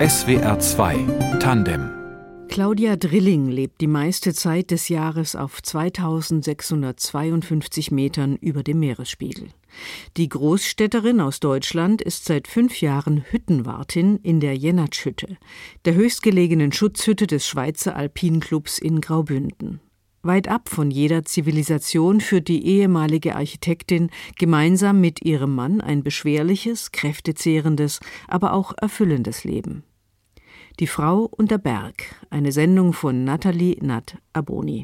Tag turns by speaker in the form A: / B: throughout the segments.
A: SWR 2 Tandem.
B: Claudia Drilling lebt die meiste Zeit des Jahres auf 2652 Metern über dem Meeresspiegel. Die Großstädterin aus Deutschland ist seit 5 Jahren Hüttenwartin in der Jenatsch-Hütte, der höchstgelegenen Schutzhütte des Schweizer Alpinclubs in Graubünden. Weit ab von jeder Zivilisation führt die ehemalige Architektin gemeinsam mit ihrem Mann ein beschwerliches, kräftezehrendes, aber auch erfüllendes Leben. Die Frau und der Berg, eine Sendung von Nathalie Natt-Aboni.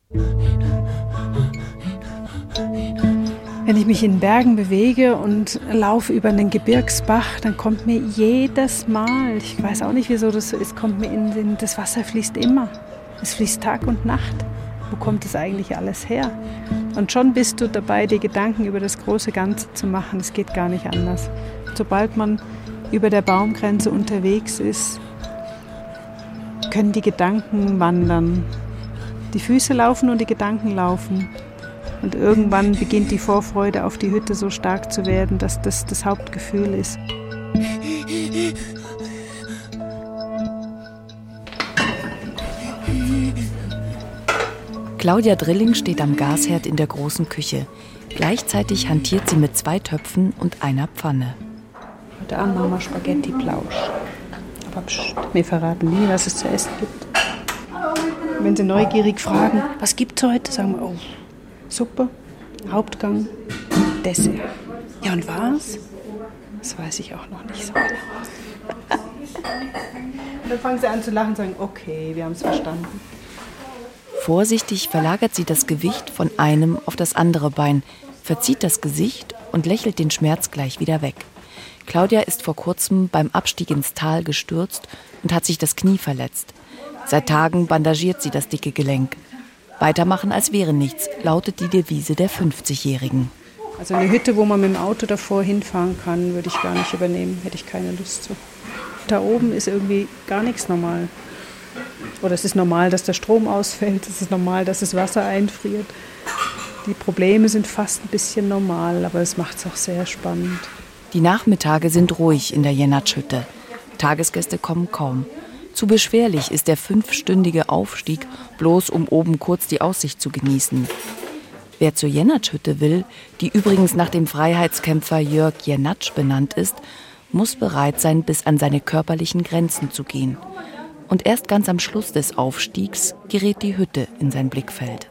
C: Wenn ich mich in Bergen bewege und laufe über einen Gebirgsbach, dann kommt mir jedes Mal, ich weiß auch nicht, wieso das so ist, kommt mir in den Sinn, das Wasser fließt immer. Es fließt Tag und Nacht. Wo kommt das eigentlich alles her? Und schon bist du dabei, dir Gedanken über das große Ganze zu machen. Es geht gar nicht anders. Sobald man über der Baumgrenze unterwegs ist, können die Gedanken wandern. Die Füße laufen und die Gedanken laufen. Und irgendwann beginnt die Vorfreude auf die Hütte so stark zu werden, dass das das Hauptgefühl ist.
D: Claudia Drilling steht am Gasherd in der großen Küche. Gleichzeitig hantiert sie mit 2 Töpfen und einer Pfanne.
C: Heute Abend machen wir Spaghetti-Plausch. Aber wir verraten nie, was es zu essen gibt. Wenn Sie neugierig fragen, was gibt es heute, sagen wir, oh, Suppe, Hauptgang, Dessert. Ja, und was? Das weiß ich auch noch nicht so genau. Und dann fangen Sie an zu lachen und sagen, okay, wir haben es verstanden.
D: Vorsichtig verlagert sie das Gewicht von einem auf das andere Bein, verzieht das Gesicht und lächelt den Schmerz gleich wieder weg. Claudia ist vor kurzem beim Abstieg ins Tal gestürzt und hat sich das Knie verletzt. Seit Tagen bandagiert sie das dicke Gelenk. Weitermachen als wäre nichts, lautet die Devise der 50-Jährigen.
C: Also eine Hütte, wo man mit dem Auto davor hinfahren kann, würde ich gar nicht übernehmen, hätte ich keine Lust zu. Da oben ist irgendwie gar nichts normal. Oder es ist normal, dass der Strom ausfällt, es ist normal, dass das Wasser einfriert. Die Probleme sind fast ein bisschen normal, aber es macht es auch sehr spannend.
D: Die Nachmittage sind ruhig in der Jenatsch-Hütte. Tagesgäste kommen kaum. Zu beschwerlich ist der 5-stündige Aufstieg, bloß um oben kurz die Aussicht zu genießen. Wer zur Jenatsch-Hütte will, die übrigens nach dem Freiheitskämpfer Jörg Jenatsch benannt ist, muss bereit sein, bis an seine körperlichen Grenzen zu gehen. Und erst ganz am Schluss des Aufstiegs gerät die Hütte in sein Blickfeld.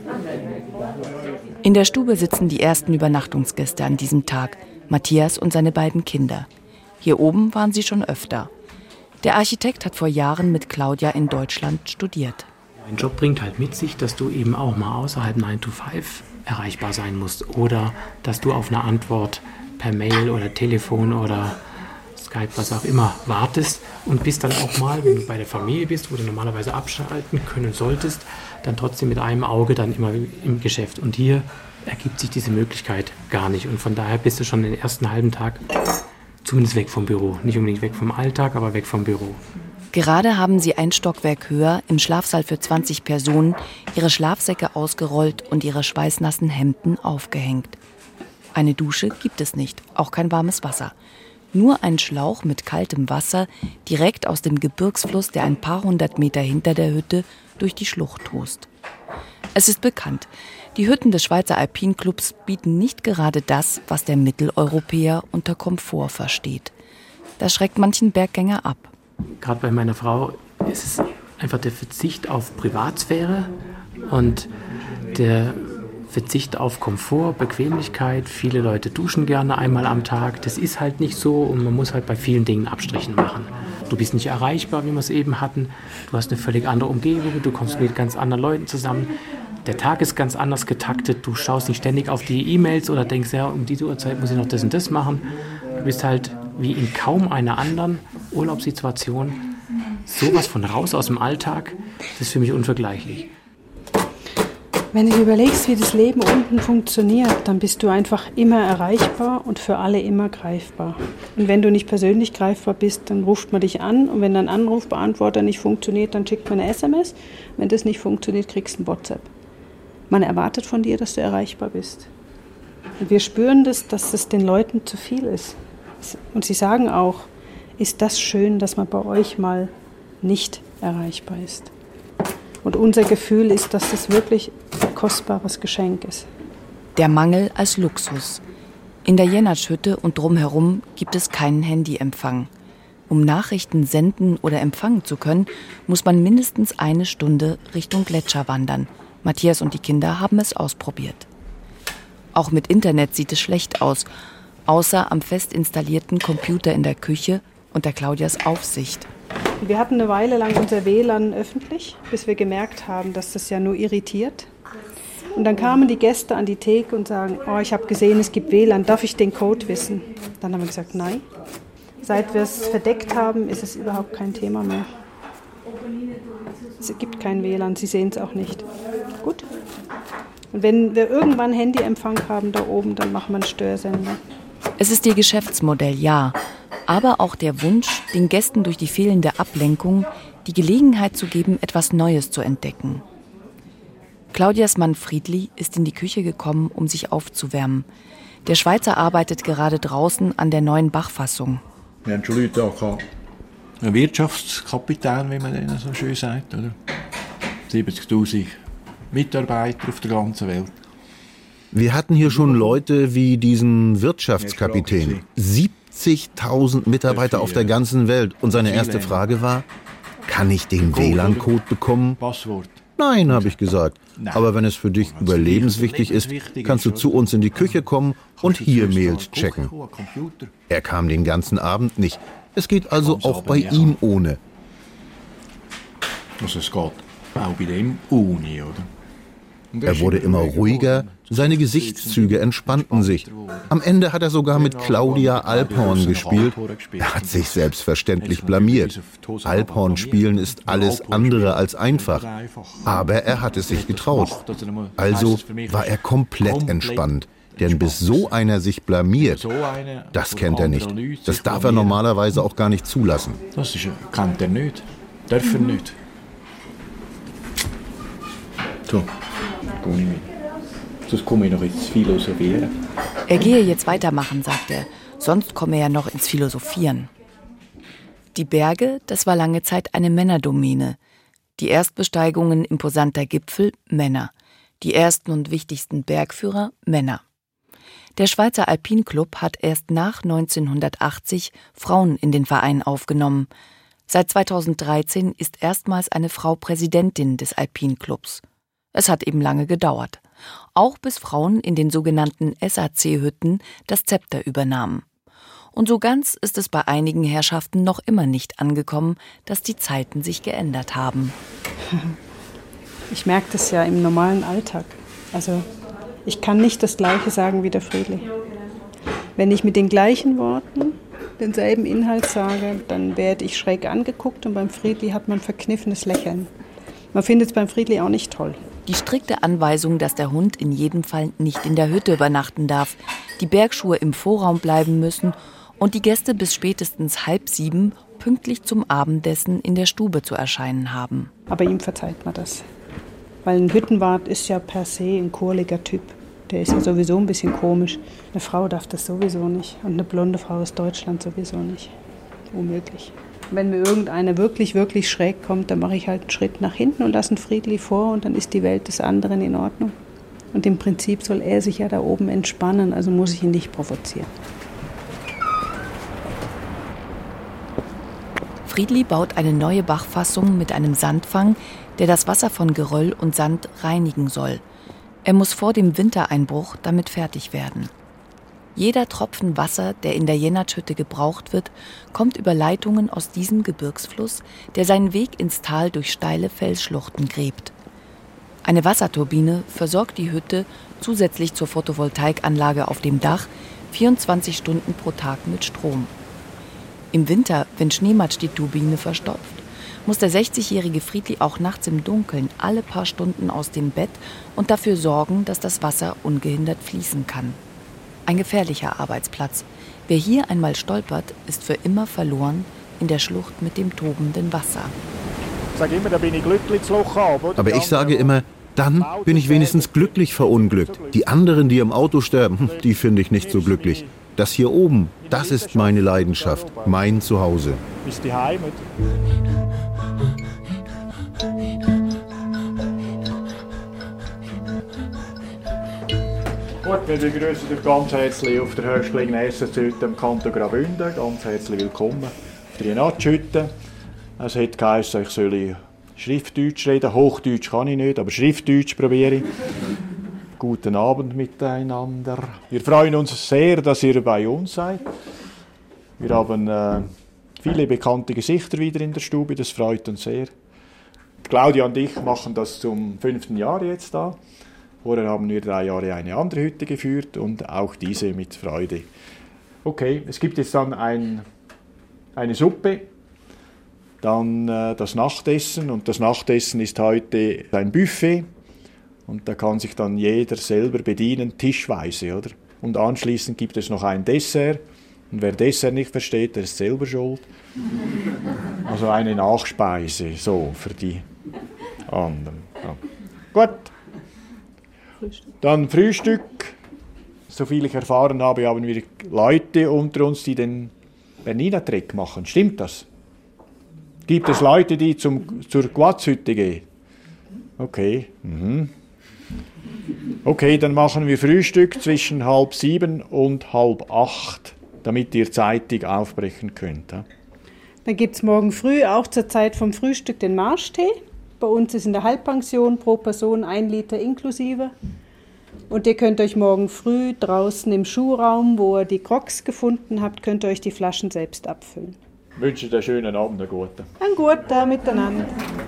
D: In der Stube sitzen die ersten Übernachtungsgäste an diesem Tag, Matthias und seine beiden Kinder. Hier oben waren sie schon öfter. Der Architekt hat vor Jahren mit Claudia in Deutschland studiert.
E: Ein Job bringt halt mit sich, dass du eben auch mal außerhalb 9 to 5 erreichbar sein musst. Oder dass du auf eine Antwort per Mail oder Telefon oder Skype, was auch immer, wartest und bist dann auch mal, wenn du bei der Familie bist, wo du normalerweise abschalten können solltest, dann trotzdem mit einem Auge dann immer im Geschäft. Und hier ergibt sich diese Möglichkeit gar nicht. Und von daher bist du schon den ersten halben Tag zumindest weg vom Büro. Nicht unbedingt weg vom Alltag, aber weg vom Büro.
D: Gerade haben sie ein Stockwerk höher, im Schlafsaal für 20 Personen, ihre Schlafsäcke ausgerollt und ihre schweißnassen Hemden aufgehängt. Eine Dusche gibt es nicht, auch kein warmes Wasser. Nur ein Schlauch mit kaltem Wasser direkt aus dem Gebirgsfluss, der ein paar 100 Meter hinter der Hütte durch die Schlucht tost. Es ist bekannt, die Hütten des Schweizer Alpinclubs bieten nicht gerade das, was der Mitteleuropäer unter Komfort versteht. Das schreckt manchen Berggänger ab.
E: Gerade bei meiner Frau ist es einfach der Verzicht auf Privatsphäre und der Verzicht auf Komfort, Bequemlichkeit. Viele Leute duschen gerne einmal am Tag. Das ist halt nicht so und man muss halt bei vielen Dingen Abstrichen machen. Du bist nicht erreichbar, wie wir es eben hatten. Du hast eine völlig andere Umgebung, du kommst mit ganz anderen Leuten zusammen. Der Tag ist ganz anders getaktet. Du schaust nicht ständig auf die E-Mails oder denkst, ja, um diese Uhrzeit muss ich noch das und das machen. Du bist halt wie in kaum einer anderen Urlaubssituation sowas von raus aus dem Alltag. Das ist für mich unvergleichlich.
C: Wenn du dir überlegst, wie das Leben unten funktioniert, dann bist du einfach immer erreichbar und für alle immer greifbar. Und wenn du nicht persönlich greifbar bist, dann ruft man dich an und wenn dein Anrufbeantworter nicht funktioniert, dann schickt man eine SMS. Wenn das nicht funktioniert, kriegst du ein WhatsApp. Man erwartet von dir, dass du erreichbar bist. Und wir spüren das, dass es den Leuten zu viel ist. Und sie sagen auch, ist das schön, dass man bei euch mal nicht erreichbar ist. Und unser Gefühl ist, dass das wirklich ein kostbares Geschenk ist.
D: Der Mangel als Luxus. In der Jenatsch-Hütte und drumherum gibt es keinen Handyempfang. Um Nachrichten senden oder empfangen zu können, muss man mindestens 1 Stunde Richtung Gletscher wandern. Matthias und die Kinder haben es ausprobiert. Auch mit Internet sieht es schlecht aus, außer am fest installierten Computer in der Küche unter Claudias Aufsicht.
C: Wir hatten eine Weile lang unser WLAN öffentlich, bis wir gemerkt haben, dass das ja nur irritiert. Und dann kamen die Gäste an die Theke und sagen, oh, ich habe gesehen, es gibt WLAN, darf ich den Code wissen? Dann haben wir gesagt, nein. Seit wir es verdeckt haben, ist es überhaupt kein Thema mehr. Es gibt kein WLAN, Sie sehen es auch nicht. Gut. Und wenn wir irgendwann Handyempfang haben da oben, dann machen wir einen Störsender.
D: Es ist ihr Geschäftsmodell, ja. Aber auch der Wunsch, den Gästen durch die fehlende Ablenkung die Gelegenheit zu geben, etwas Neues zu entdecken. Claudias Mann Friedli ist in die Küche gekommen, um sich aufzuwärmen. Der Schweizer arbeitet gerade draußen an der neuen Bachfassung.
F: Wir haben schon Leute auch gehabt. Ein Wirtschaftskapitän, wie man denen so schön sagt, oder? 70'000 Mitarbeiter auf der ganzen Welt.
G: Wir hatten hier schon Leute wie diesen Wirtschaftskapitän. 70.000 Mitarbeiter auf der ganzen Welt. Und seine erste Frage war, kann ich den WLAN-Code bekommen?
F: Passwort.
G: Nein, habe ich gesagt. Aber wenn es für dich überlebenswichtig ist, kannst du zu uns in die Küche kommen und hier Mails checken. Er kam den ganzen Abend nicht. Es geht also auch bei ihm ohne.
F: Also es geht auch bei dem ohne, oder?
G: Er wurde immer ruhiger, seine Gesichtszüge entspannten sich. Am Ende hat er sogar mit Claudia Alphorn gespielt. Er hat sich selbstverständlich blamiert. Alphorn spielen ist alles andere als einfach. Aber er hat es sich getraut. Also war er komplett entspannt. Denn bis so einer sich blamiert, das kennt er nicht. Das darf er normalerweise auch gar nicht zulassen.
F: Das kennt er nicht. Darf er nicht. So. Sonst komme ich noch ins Philosophieren.
D: Er gehe jetzt weitermachen, sagt er. Sonst komme er ja noch ins Philosophieren. Die Berge, das war lange Zeit eine Männerdomäne. Die Erstbesteigungen imposanter Gipfel, Männer. Die ersten und wichtigsten Bergführer, Männer. Der Schweizer Alpinclub hat erst nach 1980 Frauen in den Verein aufgenommen. Seit 2013 ist erstmals eine Frau Präsidentin des Alpinclubs. Es hat eben lange gedauert. Auch bis Frauen in den sogenannten SAC-Hütten das Zepter übernahmen. Und so ganz ist es bei einigen Herrschaften noch immer nicht angekommen, dass die Zeiten sich geändert haben.
C: Ich merke das ja im normalen Alltag. Also ich kann nicht das Gleiche sagen wie der Friedli. Wenn ich mit den gleichen Worten denselben Inhalt sage, dann werde ich schräg angeguckt und beim Friedli hat man ein verkniffenes Lächeln. Man findet es beim Friedli auch nicht toll.
D: Die strikte Anweisung, dass der Hund in jedem Fall nicht in der Hütte übernachten darf, die Bergschuhe im Vorraum bleiben müssen und die Gäste bis spätestens 6:30 pünktlich zum Abendessen in der Stube zu erscheinen haben.
C: Aber ihm verzeiht man das. Weil ein Hüttenwart ist ja per se ein kurliger Typ. Der ist ja sowieso ein bisschen komisch. Eine Frau darf das sowieso nicht. Und eine blonde Frau aus Deutschland sowieso nicht. Unmöglich. Wenn mir irgendeiner wirklich, wirklich schräg kommt, dann mache ich halt einen Schritt nach hinten und lasse einen Friedli vor und dann ist die Welt des anderen in Ordnung. Und im Prinzip soll er sich ja da oben entspannen, also muss ich ihn nicht provozieren.
D: Friedli baut eine neue Bachfassung mit einem Sandfang, der das Wasser von Geröll und Sand reinigen soll. Er muss vor dem Wintereinbruch damit fertig werden. Jeder Tropfen Wasser, der in der Jenatsch-Hütte gebraucht wird, kommt über Leitungen aus diesem Gebirgsfluss, der seinen Weg ins Tal durch steile Felsschluchten gräbt. Eine Wasserturbine versorgt die Hütte zusätzlich zur Photovoltaikanlage auf dem Dach 24 Stunden pro Tag mit Strom. Im Winter, wenn Schneematsch die Turbine verstopft, muss der 60-jährige Friedli auch nachts im Dunkeln alle paar Stunden aus dem Bett und dafür sorgen, dass das Wasser ungehindert fließen kann. Ein gefährlicher Arbeitsplatz. Wer hier einmal stolpert, ist für immer verloren in der Schlucht mit dem tobenden Wasser.
H: Ich sage immer, da bin ich glücklich zu Loch ab.
G: Aber ich sage immer, dann bin ich wenigstens glücklich verunglückt. Die anderen, die im Auto sterben, die finde ich nicht so glücklich. Das hier oben, das ist meine Leidenschaft, mein Zuhause.
H: Ist die Heimat. Gut, wir begrüßen euch ganz herzlich auf der höchstgelegenen Essenshütte im Kanton Graubünden. Ganz herzlich willkommen auf der Jenatschhütte. Es hat geheißen, ich soll Schriftdeutsch reden. Hochdeutsch kann ich nicht, aber Schriftdeutsch probiere ich. Guten Abend miteinander. Wir freuen uns sehr, dass ihr bei uns seid. Wir haben viele bekannte Gesichter wieder in der Stube, das freut uns sehr. Claudia und ich machen das zum 5. Jahr jetzt da. Vorher haben wir 3 Jahre eine andere Hütte geführt und auch diese mit Freude. Okay, es gibt jetzt dann eine Suppe, dann das Nachtessen und das Nachtessen ist heute ein Buffet und da kann sich dann jeder selber bedienen, tischweise, oder? Und anschließend gibt es noch ein Dessert und wer Dessert nicht versteht, der ist selber schuld. Also eine Nachspeise, so für die anderen. Ja. Gut. Dann Frühstück. Soviel ich erfahren habe, haben wir Leute unter uns, die den Bernina Trek machen. Stimmt das? Gibt es Leute, die zur Guatzhütte gehen? Okay. Okay, dann machen wir Frühstück zwischen 6:30 und 7:30, damit ihr zeitig aufbrechen könnt. Ja?
C: Dann gibt es morgen früh auch zur Zeit vom Frühstück den Marschtee. Bei uns ist in der Halbpension pro Person 1 Liter inklusive. Und ihr könnt euch morgen früh draußen im Schuhraum, wo ihr die Crocs gefunden habt, könnt ihr euch die Flaschen selbst abfüllen.
H: Ich wünsche dir einen schönen Abend, einen guten.
C: Ein guter miteinander.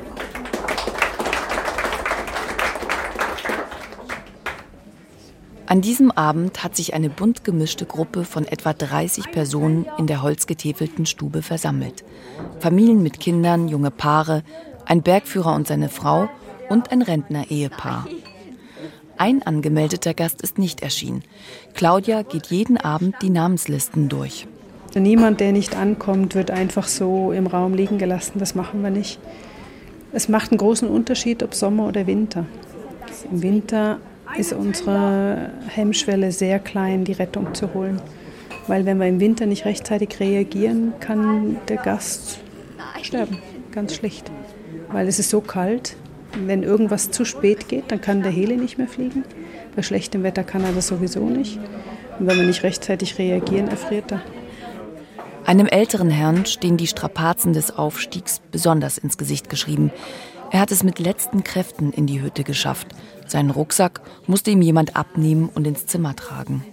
D: An diesem Abend hat sich eine bunt gemischte Gruppe von etwa 30 Personen in der holzgetäfelten Stube versammelt. Familien mit Kindern, junge Paare, ein Bergführer und seine Frau und ein Rentner-Ehepaar. Ein angemeldeter Gast ist nicht erschienen. Claudia geht jeden Abend die Namenslisten durch.
C: Niemand, der nicht ankommt, wird einfach so im Raum liegen gelassen. Das machen wir nicht. Es macht einen großen Unterschied, ob Sommer oder Winter. Im Winter ist unsere Hemmschwelle sehr klein, die Rettung zu holen. Weil wenn wir im Winter nicht rechtzeitig reagieren, kann der Gast sterben. Ganz schlicht. Weil es ist so kalt, wenn irgendwas zu spät geht, dann kann der Heli nicht mehr fliegen. Bei schlechtem Wetter kann er das sowieso nicht. Und wenn wir nicht rechtzeitig reagieren, erfriert er.
D: Einem älteren Herrn stehen die Strapazen des Aufstiegs besonders ins Gesicht geschrieben. Er hat es mit letzten Kräften in die Hütte geschafft. Seinen Rucksack musste ihm jemand abnehmen und ins Zimmer tragen.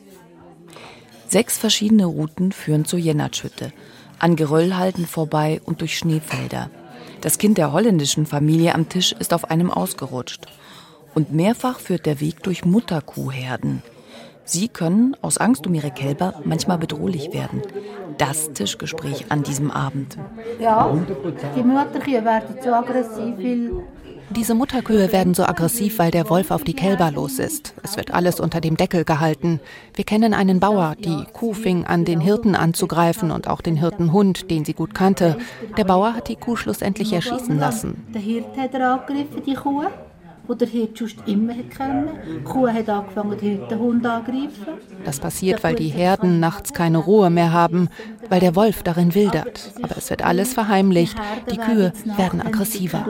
D: 6 verschiedene Routen führen zur Jenatschhütte. An Geröllhalden vorbei und durch Schneefelder. Das Kind der holländischen Familie am Tisch ist auf einem ausgerutscht. Und mehrfach führt der Weg durch Mutterkuhherden. Sie können, aus Angst um ihre Kälber, manchmal bedrohlich werden. Das Tischgespräch an diesem Abend.
I: Ja, die Mutterkühe werden so aggressiv,
J: Diese Mutterkühe werden so aggressiv, weil der Wolf auf die Kälber los ist. Es wird alles unter dem Deckel gehalten. Wir kennen einen Bauer, die Kuh fing an, den Hirten anzugreifen und auch den Hirtenhund, den sie gut kannte. Der Bauer hat die Kuh schlussendlich erschießen lassen.
I: Der Hirte hat angegriffen, die Kuh, wo der Hirte sonst immer kennen. Die Kuh hat angefangen, den Hirtenhund angreifen.
J: Das passiert, weil die Herden nachts keine Ruhe mehr haben, weil der Wolf darin wildert. Aber es wird alles verheimlicht. Die Kühe werden aggressiver.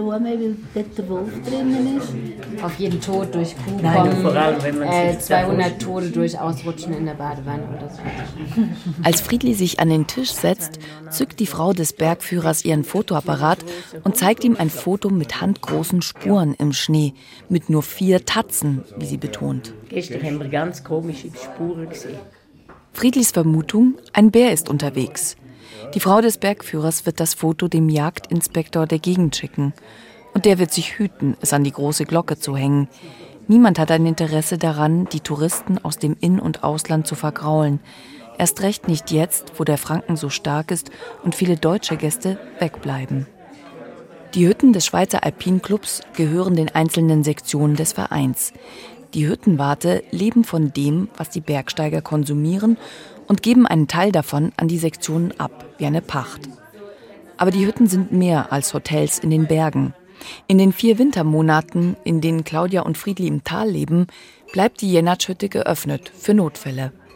K: Auf jeden Tod durch Kuh kommen, vor allem, wenn man 200 Tode durch Ausrutschen in der Badewanne oder so.
D: Als Friedli sich an den Tisch setzt, zückt die Frau des Bergführers ihren Fotoapparat und zeigt ihm ein Foto mit handgroßen Spuren im Schnee, mit nur 4 Tatzen, wie sie betont.
K: Gestern haben wir ganz komische Spuren gesehen.
D: Friedlis Vermutung, ein Bär ist unterwegs. Die Frau des Bergführers wird das Foto dem Jagdinspektor der Gegend schicken. Und der wird sich hüten, es an die große Glocke zu hängen. Niemand hat ein Interesse daran, die Touristen aus dem In- und Ausland zu vergraulen. Erst recht nicht jetzt, wo der Franken so stark ist und viele deutsche Gäste wegbleiben. Die Hütten des Schweizer Alpinclubs gehören den einzelnen Sektionen des Vereins. Die Hüttenwarte leben von dem, was die Bergsteiger konsumieren und geben einen Teil davon an die Sektionen ab, wie eine Pacht. Aber die Hütten sind mehr als Hotels in den Bergen. In den 4 Wintermonaten, in denen Claudia und Friedli im Tal leben, bleibt die Jenatschhütte geöffnet für Notfälle.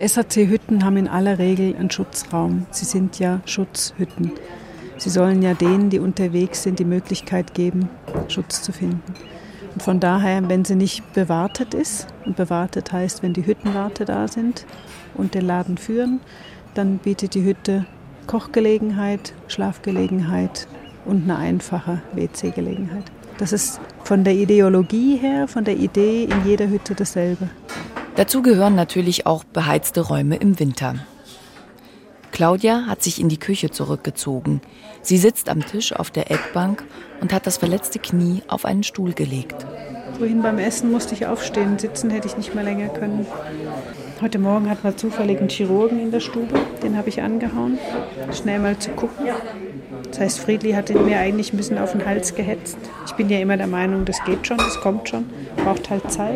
C: SAC-Hütten haben in aller Regel einen Schutzraum. Sie sind ja Schutzhütten. Sie sollen ja denen, die unterwegs sind, die Möglichkeit geben, Schutz zu finden. Und von daher, wenn sie nicht bewartet ist, und bewartet heißt, wenn die Hüttenwarte da sind und den Laden führen, dann bietet die Hütte Kochgelegenheit, Schlafgelegenheit und eine einfache WC-Gelegenheit. Das ist von der Ideologie her, von der Idee in jeder Hütte dasselbe.
D: Dazu gehören natürlich auch beheizte Räume im Winter. Claudia hat sich in die Küche zurückgezogen. Sie sitzt am Tisch auf der Eckbank und hat das verletzte Knie auf einen Stuhl gelegt.
C: Vorhin beim Essen musste ich aufstehen, sitzen hätte ich nicht mehr länger können. Heute Morgen hatten wir zufällig einen Chirurgen in der Stube, den habe ich angehauen, schnell mal zu gucken. Das heißt, Friedli hat ihn mir eigentlich ein bisschen auf den Hals gehetzt. Ich bin ja immer der Meinung, das geht schon, das kommt schon, braucht halt Zeit.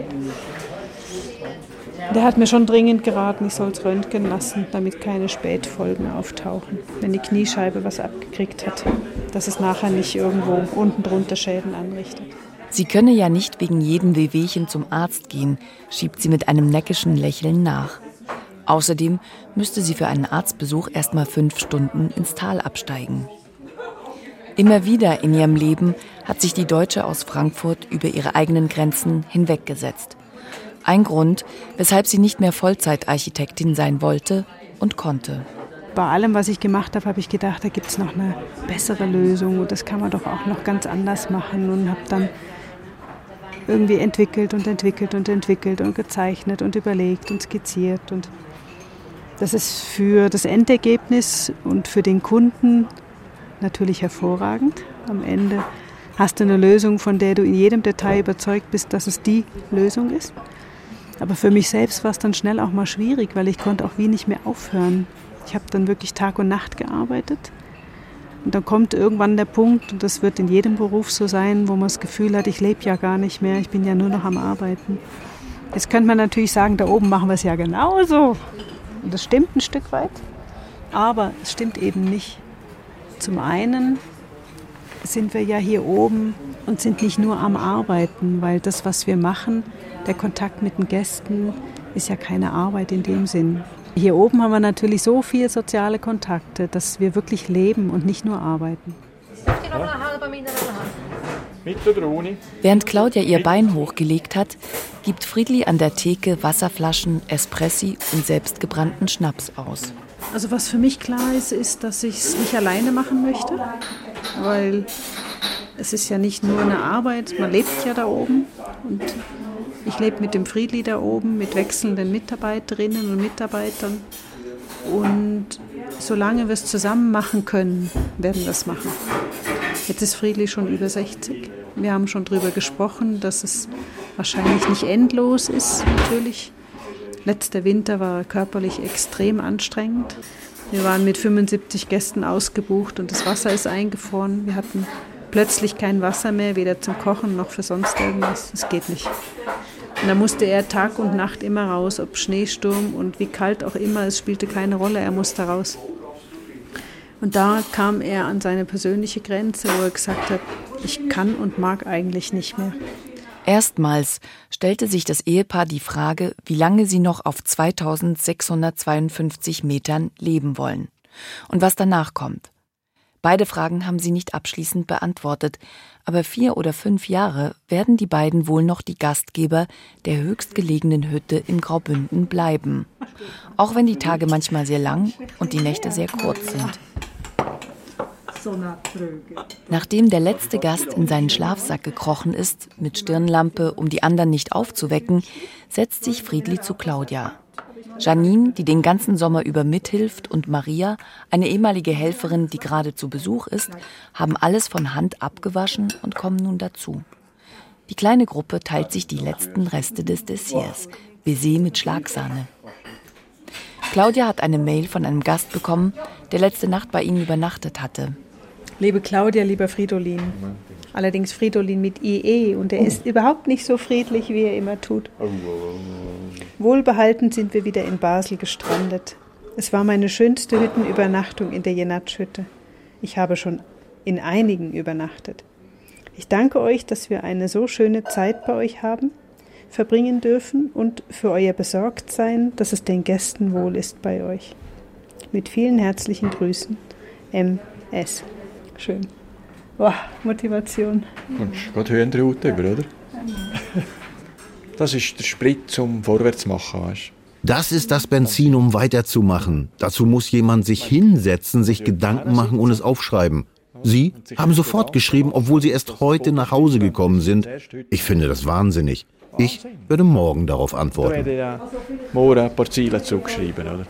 C: Der hat mir schon dringend geraten, ich soll es röntgen lassen, damit keine Spätfolgen auftauchen, wenn die Kniescheibe was abgekriegt hat, dass es nachher nicht irgendwo unten drunter Schäden anrichtet.
D: Sie könne ja nicht wegen jedem Wehwehchen zum Arzt gehen, schiebt sie mit einem neckischen Lächeln nach. Außerdem müsste sie für einen Arztbesuch erst mal 5 Stunden ins Tal absteigen. Immer wieder in ihrem Leben hat sich die Deutsche aus Frankfurt über ihre eigenen Grenzen hinweggesetzt. Ein Grund, weshalb sie nicht mehr Vollzeitarchitektin sein wollte und konnte.
C: Bei allem, was ich gemacht habe, habe ich gedacht, da gibt es noch eine bessere Lösung und das kann man doch auch noch ganz anders machen und habe dann irgendwie entwickelt und gezeichnet und überlegt und skizziert. Und das ist für das Endergebnis und für den Kunden natürlich hervorragend. Am Ende hast du eine Lösung, von der du in jedem Detail überzeugt bist, dass es die Lösung ist. Aber für mich selbst war es dann schnell auch mal schwierig, weil ich konnte auch wie nicht mehr aufhören. Ich habe dann wirklich Tag und Nacht gearbeitet. Und dann kommt irgendwann der Punkt, und das wird in jedem Beruf so sein, wo man das Gefühl hat, ich lebe ja gar nicht mehr, ich bin ja nur noch am Arbeiten. Jetzt könnte man natürlich sagen, da oben machen wir es ja genauso. Und das stimmt ein Stück weit, aber es stimmt eben nicht. Zum einen sind wir ja hier oben und sind nicht nur am Arbeiten, weil das, was wir machen, der Kontakt mit den Gästen, ist ja keine Arbeit in dem Sinn. Hier oben haben wir natürlich so viele soziale Kontakte, dass wir wirklich leben und nicht nur arbeiten.
D: Während Claudia ihr Bein hochgelegt hat, gibt Friedli an der Theke Wasserflaschen, Espressi und selbstgebrannten Schnaps aus.
C: Also was für mich klar ist, ist, dass ich es nicht alleine machen möchte, weil es ist ja nicht nur eine Arbeit, man lebt ja da oben und ich lebe mit dem Friedli da oben, mit wechselnden Mitarbeiterinnen und Mitarbeitern und solange wir es zusammen machen können, werden wir es machen. Jetzt ist Friedli schon über 60. Wir haben schon darüber gesprochen, dass es wahrscheinlich nicht endlos ist, natürlich. Letzter Winter war körperlich extrem anstrengend. Wir waren mit 75 Gästen ausgebucht und das Wasser ist eingefroren. Wir hatten plötzlich kein Wasser mehr, weder zum Kochen noch für sonst irgendwas. Das geht nicht. Und da musste er Tag und Nacht immer raus, ob Schneesturm und wie kalt auch immer, es spielte keine Rolle, er musste raus. Und da kam er an seine persönliche Grenze, wo er gesagt hat, ich kann und mag eigentlich nicht mehr.
D: Erstmals stellte sich das Ehepaar die Frage, wie lange sie noch auf 2652 Metern leben wollen und was danach kommt. Beide Fragen haben sie nicht abschließend beantwortet, aber 4 oder 5 Jahre werden die beiden wohl noch die Gastgeber der höchstgelegenen Hütte in Graubünden bleiben. Auch wenn die Tage manchmal sehr lang und die Nächte sehr kurz sind. Nachdem der letzte Gast in seinen Schlafsack gekrochen ist, mit Stirnlampe, um die anderen nicht aufzuwecken, setzt sich Friedli zu Claudia. Janine, die den ganzen Sommer über mithilft, und Maria, eine ehemalige Helferin, die gerade zu Besuch ist, haben alles von Hand abgewaschen und kommen nun dazu. Die kleine Gruppe teilt sich die letzten Reste des Desserts, Baiser mit Schlagsahne. Claudia hat eine Mail von einem Gast bekommen, der letzte Nacht bei ihnen übernachtet hatte.
C: Liebe Claudia, lieber Fridolin. Allerdings Fridolin mit IE und er ist überhaupt nicht so friedlich, wie er immer tut. Wohlbehalten sind wir wieder in Basel gestrandet. Es war meine schönste Hüttenübernachtung in der Jenatsch-Hütte. Ich habe schon in einigen übernachtet. Ich danke euch, dass wir eine so schöne Zeit bei euch haben. verbringen dürfen und für euer Besorgtsein, dass es den Gästen wohl ist bei euch. Mit vielen herzlichen Grüßen, M.S. Schön. Wow, Motivation.
F: Kommst gerade Höhenroute über, oder? Das ist der Sprit zum Vorwärtsmachen, weißt du?
G: Das ist das Benzin, um weiterzumachen. Dazu muss jemand sich hinsetzen, sich Gedanken machen und es aufschreiben. Sie haben sofort geschrieben, obwohl Sie erst heute nach Hause gekommen sind. Ich finde das wahnsinnig. Ich würde morgen darauf antworten.
F: Da hätte ja morgen ein paar Ziele zugeschrieben, oder?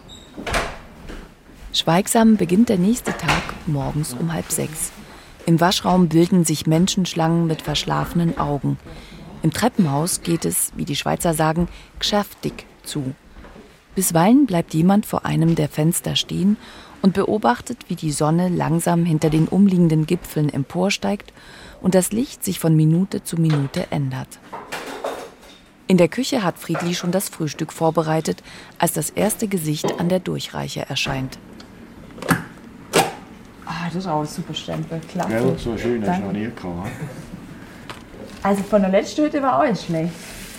D: Schweigsam beginnt der nächste Tag morgens um 5:30. Im Waschraum bilden sich Menschenschlangen mit verschlafenen Augen. Im Treppenhaus geht es, wie die Schweizer sagen, geschäftig zu. Bisweilen bleibt jemand vor einem der Fenster stehen und beobachtet, wie die Sonne langsam hinter den umliegenden Gipfeln emporsteigt und das Licht sich von Minute zu Minute ändert. In der Küche hat Friedli schon das Frühstück vorbereitet, als das erste Gesicht an der Durchreiche erscheint.
L: Ah, das ist auch ein super Stempel, klasse.
F: Ja, so schön hast du noch nie gehabt.
L: Also von der letzten Hütte war auch nicht schlecht.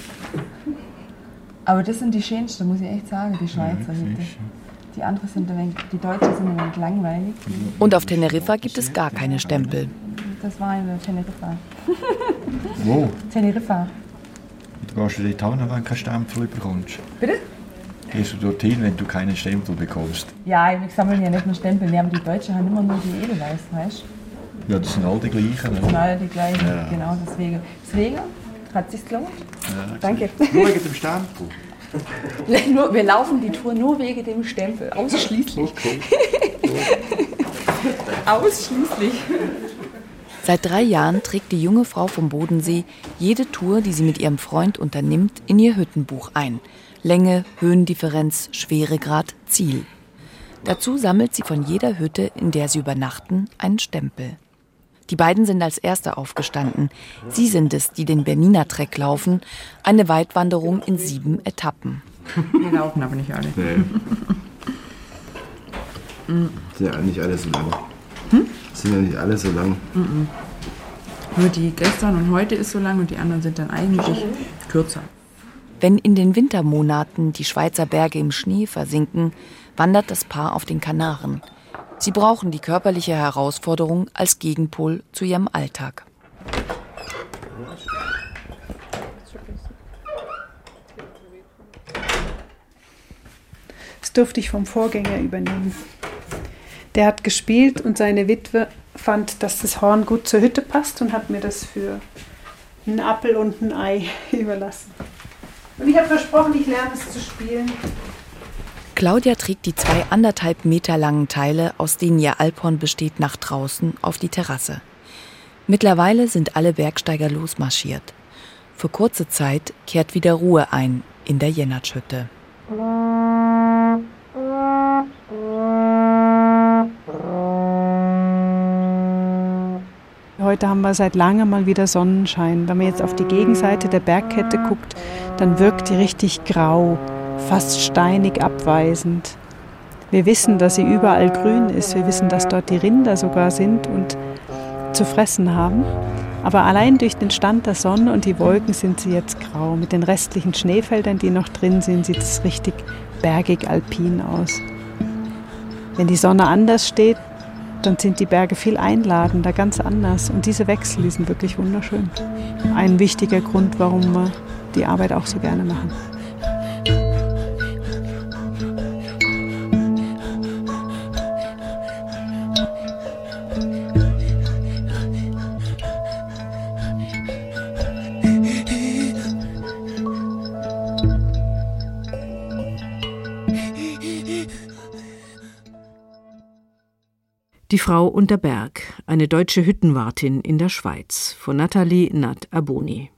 L: Aber das sind die schönsten, muss ich echt sagen, die Schweizer Hütte. Die anderen sind die Deutschen sind ein wenig langweilig.
D: Und auf Teneriffa gibt es gar keine Stempel.
L: Das war in Teneriffa.
F: Wo?
L: Teneriffa.
F: Du gehst dorthin, wenn du keinen Stempel bekommst.
L: Bitte?
F: Gehst du dorthin, wenn du keinen Stempel bekommst?
L: Ja, wir sammeln ja nicht nur Stempel, aber die Deutschen haben immer nur die Edelweiß, weißt du?
F: Ja, das sind alle die gleichen.
L: Das sind alle die gleichen, ja. Genau, deswegen. Deswegen hat es sich gelohnt. Ja, danke.
F: Nur wegen dem Stempel?
L: Wir laufen die Tour nur wegen dem Stempel, ausschließlich. Okay. Ausschließlich.
D: Seit 3 Jahren trägt die junge Frau vom Bodensee jede Tour, die sie mit ihrem Freund unternimmt, in ihr Hüttenbuch ein. Länge, Höhendifferenz, Schweregrad, Ziel. Dazu sammelt sie von jeder Hütte, in der sie übernachten, einen Stempel. Die beiden sind als Erste aufgestanden. Sie sind es, die den Bernina Trek laufen, eine Weitwanderung in 7 Etappen.
L: Wir laufen aber nicht alle.
M: Nee. Sind ja nicht alle so lang. Sind ja nicht alle so lang.
L: Nur die gestern und heute ist so lang und die anderen sind dann eigentlich kürzer.
D: Wenn in den Wintermonaten die Schweizer Berge im Schnee versinken, wandert das Paar auf den Kanaren. Sie brauchen die körperliche Herausforderung als Gegenpol zu ihrem Alltag.
C: Das durfte ich vom Vorgänger übernehmen. Der hat gespielt und seine Witwe fand, dass das Horn gut zur Hütte passt und hat mir das für einen Apfel und ein Ei überlassen. Und ich habe versprochen, ich lerne es zu spielen.
D: Claudia trägt die 2 1,5 Meter langen Teile, aus denen ihr Alphorn besteht, nach draußen auf die Terrasse. Mittlerweile sind alle Bergsteiger losmarschiert. Für kurze Zeit kehrt wieder Ruhe ein in der Jennatschhütte.
C: Heute haben wir seit langem mal wieder Sonnenschein. Wenn man jetzt auf die Gegenseite der Bergkette guckt, dann wirkt die richtig grau, fast steinig abweisend. Wir wissen, dass sie überall grün ist. Wir wissen, dass dort die Rinder sogar sind und zu fressen haben. Aber allein durch den Stand der Sonne und die Wolken sind sie jetzt grau. Mit den restlichen Schneefeldern, die noch drin sind, sieht es richtig bergig alpin aus. Wenn die Sonne anders steht, dann sind die Berge viel einladender, ganz anders. Und diese Wechsel, die sind wirklich wunderschön. Ein wichtiger Grund, warum wir die Arbeit auch so gerne machen.
B: Die Frau und der Berg, eine deutsche Hüttenwartin in der Schweiz, von Nathalie Nat-Aboni.